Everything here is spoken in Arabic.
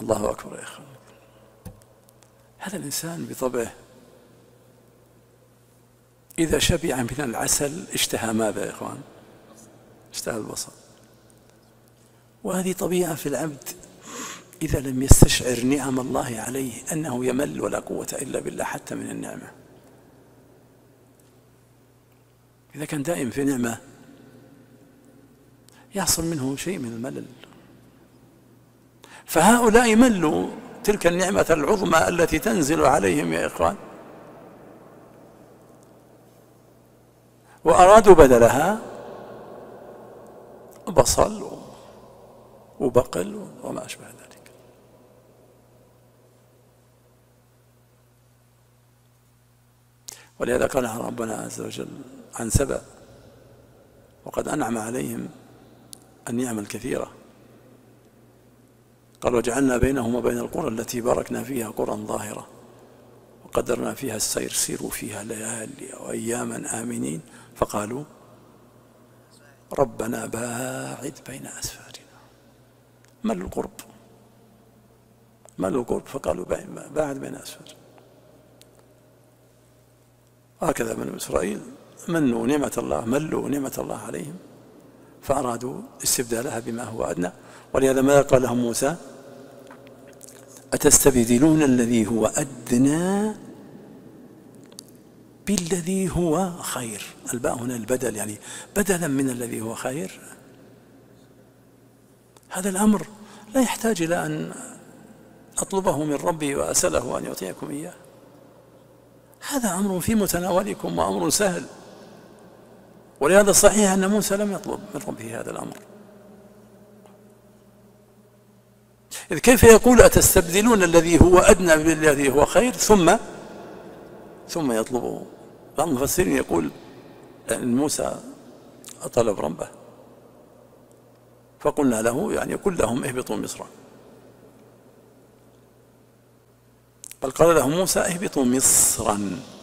الله أكبر يا إخوان. هذا الإنسان بطبعه إذا شبع من العسل اشتهى ماذا يا إخوان؟ اشتهى البصل. وهذه طبيعة في العبد إذا لم يستشعر نعم الله عليه أنه يمل ولا قوة إلا بالله حتى من النعمة. إذا كان دائم في نعمة يحصل منه شيء من الملل. فهؤلاء ملوا تلك النعمة العظمى التي تنزل عليهم يا إخوان، وأرادوا بدلها بصل وبقل وما أشبه ذلك. ولهذا قال ربنا عز وجل عن سبأ وقد أنعم عليهم النعم الكثيرة، قال وجعلنا بينهم وبين القرى التي باركنا فيها قرى ظاهرة وقدرنا فيها السير سيروا فيها ليالي وأياما آمنين فقالوا ربنا باعد بين أسفارنا. ملوا القرب فقالوا باعد بين أسفارنا. هكذا بنو إسرائيل ملوا نعمة الله عليهم فأرادوا استبدالها بما هو أدنى. ولهذا ماذا قال لهم موسى؟ أتستبدلون الذي هو أدنى بالذي هو خير. الباء هنا البدل، يعني بدلا من الذي هو خير. هذا الأمر لا يحتاج إلى أن أطلبه من ربي وأسأله أن يعطيكم إياه. هذا أمر في متناولكم وأمر سهل. ولهذا صحيح أن موسى لم يطلب من ربه هذا الأمر. إذ كيف يقول أتستبدلون الذي هو أدنى بالذي هو خير ثم يطلبه؟ بعض المفسرين يقول أن موسى طلب ربه فقلنا له يعني قل لهم اهبطوا مصرا، بل قال لهم موسى اهبطوا مصرا